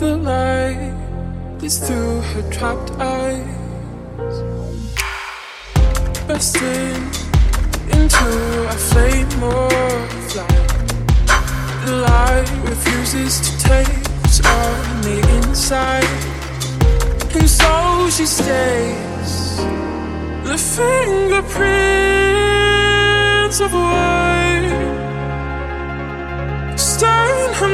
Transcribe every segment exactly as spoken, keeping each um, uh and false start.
the light is through her trapped eyes, bursting into a flame of light. The light refuses to take its on the inside, and so she stays. The fingerprints of white stain her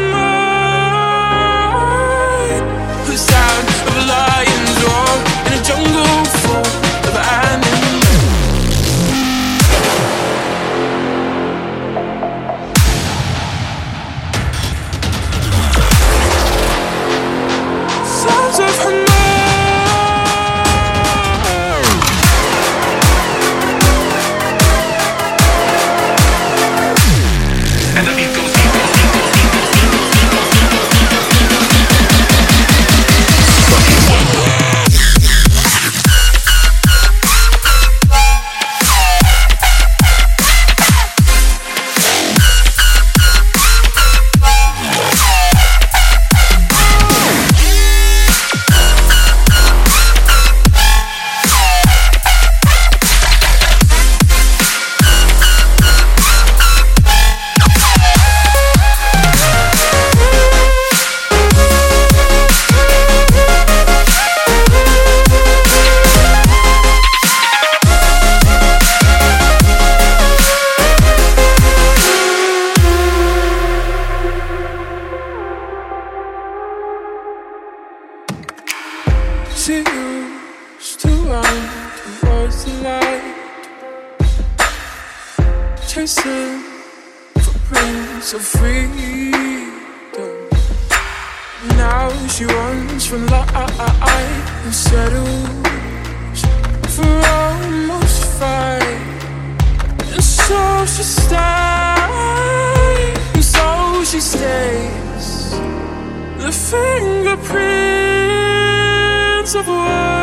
mind. The sound of a lion's roar in a jungle full of animals. Sounds of her mind. And the beat goes, beat goes, beat goes, beat goes, beat goes, beat goes, beat goes, beat goes, beat goes. She used to run towards the light, chasing footprints of freedom. Now she runs from light and settles for almost fight. And so she stays, and so she stays. The fingerprint of what